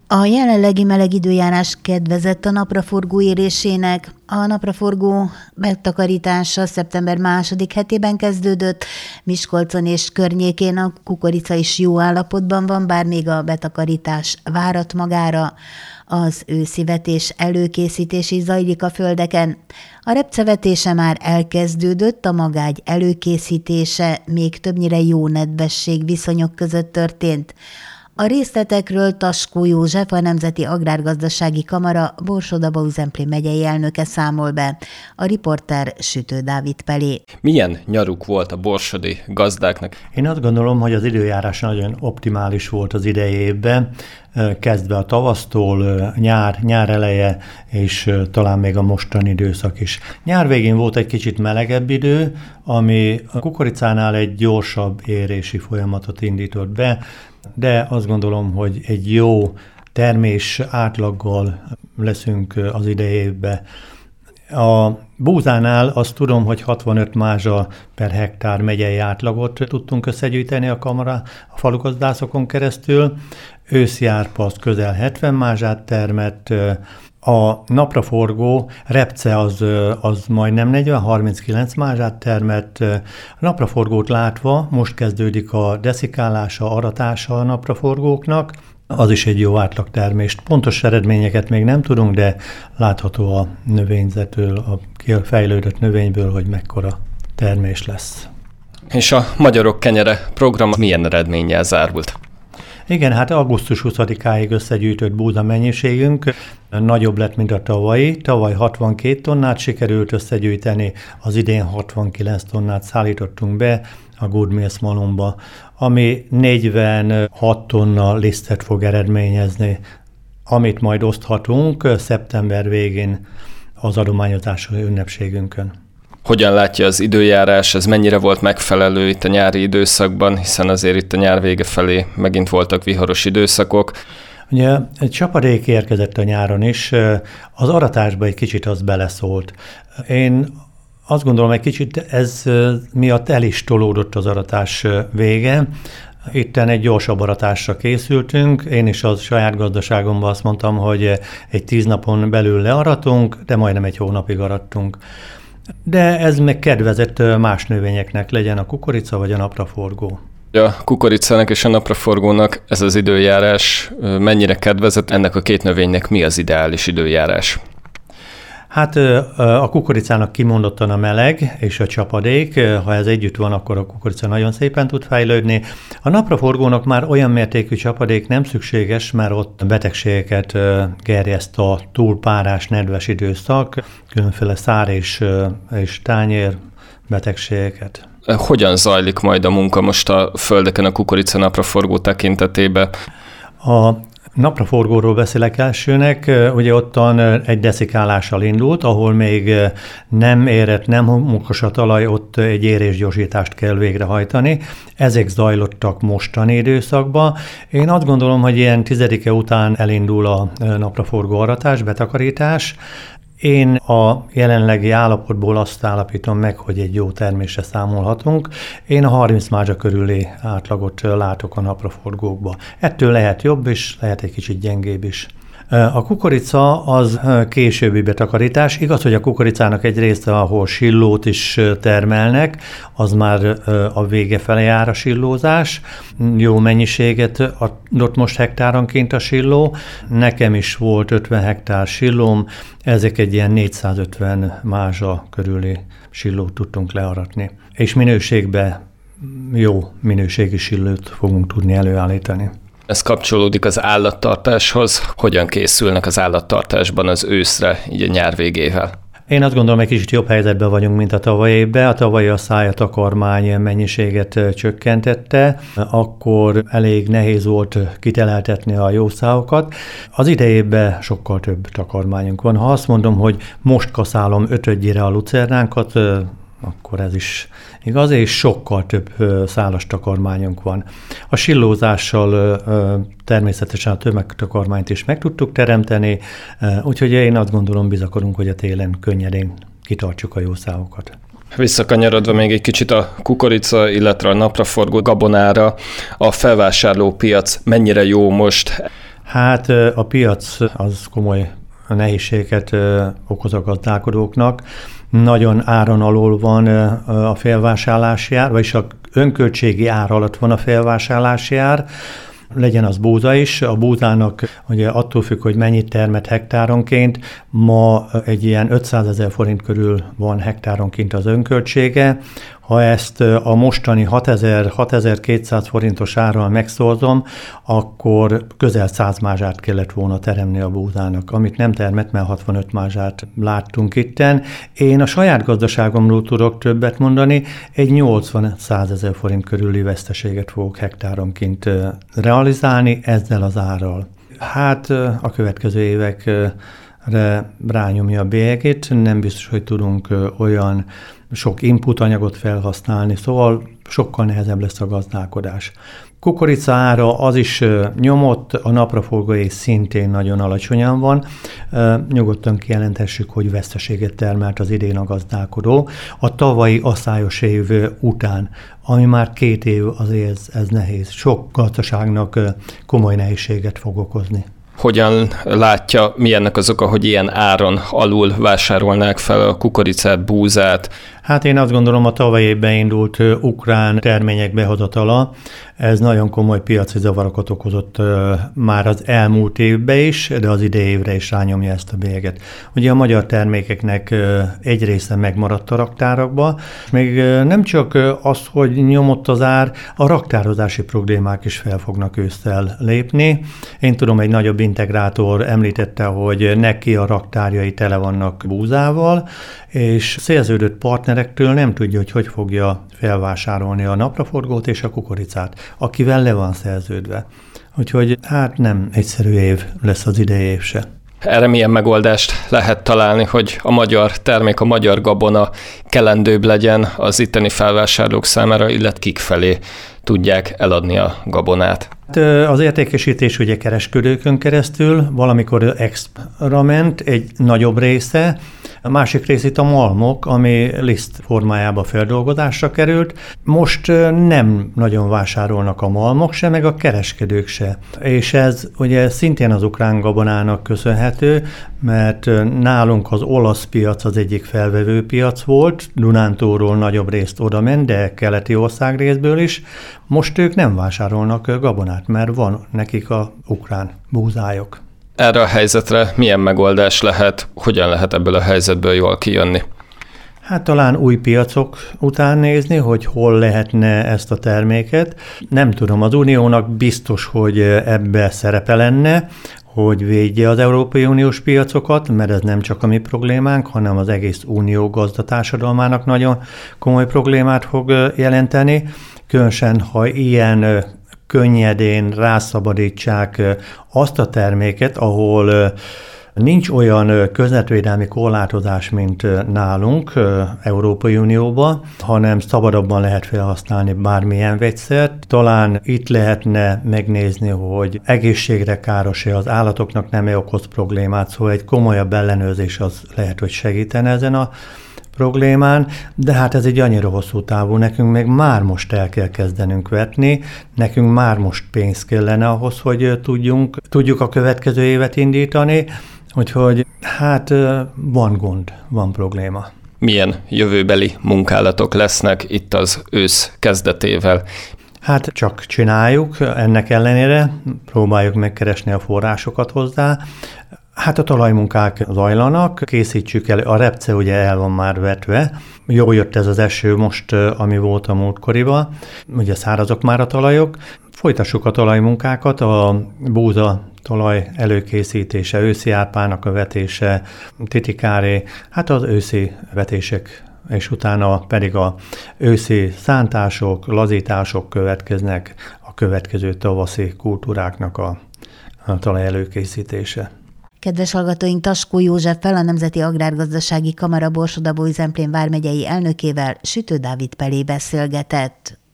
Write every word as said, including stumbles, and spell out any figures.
A jelenlegi meleg időjárás kedvezett a napraforgó érésének. A napraforgó megtakarítása szeptember második hetében kezdődött, Miskolcon és környékén a kukorica is jó állapotban van, bár még a betakarítás várat magára. Az őszi vetés előkészítés is zajlik a földeken. A repcevetése már elkezdődött, a magágy előkészítése még többnyire jó nedvesség viszonyok között történt. A részletekről Taskó József, a Nemzeti Agrárgazdasági Kamara Borsod-Abaúj-Zemplén megyei elnöke számol be. A riporter Sütő Dávid Pelé. Milyen nyaruk volt a borsodi gazdáknak? Én azt gondolom, hogy az időjárás nagyon optimális volt az idei évben, kezdve a tavasztól, nyár, nyár eleje, és talán még a mostani időszak is. Nyár végén volt egy kicsit melegebb idő, ami a kukoricánál egy gyorsabb érési folyamatot indított be, de azt gondolom, hogy egy jó termés átlaggal leszünk az idei évben. A búzánál azt tudom, hogy hatvanöt mázsa per hektár megyei átlagot tudtunk összegyűjteni a kamara a falugazdászokon keresztül. Őszi árpa közel hetven mázsát termett, a napraforgó repce az, az majdnem negyven, harminckilenc mázsát termett. A napraforgót látva most kezdődik a deszikálása, aratása a napraforgóknak. Az is egy jó átlagtermést. Pontos eredményeket még nem tudunk, de látható a növényzetől, a fejlődött növényből, hogy mekkora termés lesz. És a Magyarok Kenyere program milyen eredménnyel zárult? Igen, hát augusztus huszadikáig összegyűjtött búza mennyiségünk nagyobb lett, mint a tavalyi. Tavaly hatvankét tonnát sikerült összegyűjteni, az idén hatvankilenc tonnát szállítottunk be a Good Mills malomba, ami negyvenhat tonna lisztet fog eredményezni, amit majd oszthatunk szeptember végén az adományozási ünnepségünkön. Hogyan látja az időjárás, ez mennyire volt megfelelő itt a nyári időszakban, hiszen azért itt a nyár vége felé megint voltak viharos időszakok. Ugye egy csapadék érkezett a nyáron is, az aratásba egy kicsit az beleszólt. Én azt gondolom, egy kicsit ez miatt el is tolódott az aratás vége. Itten egy gyorsabb aratásra készültünk, én is a saját gazdaságomban azt mondtam, hogy egy tíz napon belül learatunk, de majdnem egy hónapig arattunk. De ez meg kedvezett más növényeknek, legyen a kukorica vagy a napraforgó. A kukoricának és a napraforgónak ez az időjárás mennyire kedvezett? Ennek a két növénynek mi az ideális időjárás? Hát a kukoricának kimondottan a meleg és a csapadék, ha ez együtt van, akkor a kukorica nagyon szépen tud fejlődni. A napraforgónak már olyan mértékű csapadék nem szükséges, mert ott betegségeket gerjeszt a túlpárás, nedves időszak, különféle szár és, és tányér betegségeket. Hogyan zajlik majd a munka most a földeken a kukorica napraforgó tekintetében? A napraforgóról beszélek elsőnek, ugye ottan egy deszikálással indult, ahol még nem érett, nem homokos a talaj, ott egy érésgyorsítást kell végrehajtani. Ezek zajlottak mostani időszakban. Én azt gondolom, hogy ilyen tizedike után elindul a napraforgó aratás, betakarítás. Én a jelenlegi állapotból azt állapítom meg, hogy egy jó termésre számolhatunk. Én a harminc mázsa körüli átlagot látok a napraforgókba. Ettől lehet jobb is, lehet egy kicsit gyengébb is. A kukorica az későbbi betakarítás. Igaz, hogy a kukoricának egy része, ahol sillót is termelnek, az már a vége fele jár a sillózás. Jó mennyiséget adott most hektáronként a silló. Nekem is volt ötven hektár sillóm, ezek egy ilyen négyszázötven mázsa körüli sillót tudtunk learatni. És minőségben jó minőségi sillót fogunk tudni előállítani. Ez kapcsolódik az állattartáshoz. Hogyan készülnek az állattartásban az őszre, így a nyár végével? Én azt gondolom, egy kicsit jobb helyzetben vagyunk, mint a tavalyi évben. A tavalyi a szájatakarmány mennyiséget csökkentette, akkor elég nehéz volt kiteleltetni a jószáokat. Az idejében sokkal több takarmányunk van. Ha azt mondom, hogy most kaszálom ötödjére a lucernánkat, akkor ez is igaz, és sokkal több szálas takarmányunk van. A sillózással természetesen a tömegtakarmányt is meg tudtuk teremteni, úgyhogy én azt gondolom, bizakodunk, hogy a télen könnyedén kitartsuk a jószágokat. Visszakanyarodva még egy kicsit a kukorica, illetve a napraforgó gabonára, a felvásárlópiac mennyire jó most? Hát a piac az komoly nehézséget okoz a gazdálkodóknak. Nagyon áron alul van a felvásárlási ár, vagyis a önköltségi ár alatt van a felvásárlási ár, legyen az búza is. A búzának ugye attól függ, hogy mennyit termet hektáronként, ma egy ilyen ötszázezer forint körül van hektáronként az önköltsége. Ha ezt a mostani hatezer-hatezerkétszáz forintos árral megszorzom, akkor közel száz mázsát kellett volna teremni a búzának, amit nem termett, mert hatvanöt mázsát láttunk itten. Én a saját gazdaságomról tudok többet mondani, egy nyolcvan-százezer forint körüli veszteséget fogok hektáronként realizálni ezzel az árral. Hát a következő évekre rányomja a bélyegét, nem biztos, hogy tudunk olyan sok input anyagot felhasználni, szóval sokkal nehezebb lesz a gazdálkodás. Kukorica ára az is nyomott, a napraforgóé szintén nagyon alacsonyan van. Nyugodtan kijelenthessük, hogy veszteséget termelt az idén a gazdálkodó. A tavalyi aszályos év után, ami már két év, azért ez, ez nehéz. Sok gazdaságnak komoly nehézséget fog okozni. Hogyan látja, mi ennek az oka, hogy ilyen áron alul vásárolnák fel a kukoricát, búzát? Hát én azt gondolom, a tavaly évben indult ukrán termények behozatala, ez nagyon komoly piaci zavarokat okozott már az elmúlt évben is, de az idei évre is rányomja ezt a bélyeget. Ugye a magyar termékeknek egy része megmaradt a raktárakba, még nem csak az, hogy nyomott az ár, a raktározási problémák is fel fognak ősszel lépni. Én tudom, egy nagyobb integrátor említette, hogy neki a raktárjai tele vannak búzával, és szerződött partnerektől nem tudja, hogy hogy fogja felvásárolni a napraforgót és a kukoricát, akivel le van szerződve. Úgyhogy hát nem egyszerű év lesz az idei év se. Erre milyen megoldást lehet találni, hogy a magyar termék, a magyar gabona kelendőbb legyen az itteni felvásárlók számára, illetve kik felé tudják eladni a gabonát? Az értékesítés ugye kereskedőkön keresztül, valamikor expra ment egy nagyobb része, a másik rész itt a malmok, ami liszt formájába feldolgozásra került. Most nem nagyon vásárolnak a malmok se, meg a kereskedők se. És ez ugye szintén az ukrán gabonának köszönhető, mert nálunk az olasz piac az egyik felvevő piac volt, Dunántúlról nagyobb részt oda ment, de keleti országrészből is. Most ők nem vásárolnak gabonát, mert van nekik a ukrán búzájuk. Erre a helyzetre milyen megoldás lehet, hogyan lehet ebből a helyzetből jól kijönni? Hát talán új piacok után nézni, hogy hol lehetne ezt a terméket. Nem tudom, az Uniónak biztos, hogy ebbe szerepe lenne, hogy védje az Európai Uniós piacokat, mert ez nem csak a mi problémánk, hanem az egész Unió gazdatársadalmának nagyon komoly problémát fog jelenteni. Különösen, ha ilyen könnyedén rászabadítsák azt a terméket, ahol nincs olyan környezetvédelmi korlátozás, mint nálunk, Európai Unióban, hanem szabadabban lehet felhasználni bármilyen vegyszert. Talán itt lehetne megnézni, hogy egészségre káros-e, az állatoknak nem okoz problémát, szóval egy komolyabb ellenőrzés az lehet, hogy segítene ezen a problémán, de hát ez egy annyira hosszú távú, nekünk még már most el kell kezdenünk vetni, nekünk már most pénz kellene ahhoz, hogy tudjunk, tudjuk a következő évet indítani, úgyhogy hát van gond, van probléma. Milyen jövőbeli munkálatok lesznek itt az ősz kezdetével? Hát csak csináljuk, ennek ellenére próbáljuk megkeresni a forrásokat hozzá. Hát a talajmunkák zajlanak, készítsük el, a repce ugye el van már vetve, jól jött ez az eső most, ami volt a múltkoriban, ugye szárazok már a talajok, folytassuk a talajmunkákat, a búza talaj előkészítése, őszi árpának a vetése, titikáré, hát az őszi vetések, és utána pedig a őszi szántások, lazítások következnek, a következő tavaszi kultúráknak a, a talaj előkészítése. Kedves hallgatóink, Taskó Józseffel, a Nemzeti Agrárgazdasági Kamara Borsod-Abaúj-Zemplén vármegyei elnökével, Sütő Dávid Pelé beszélgetett.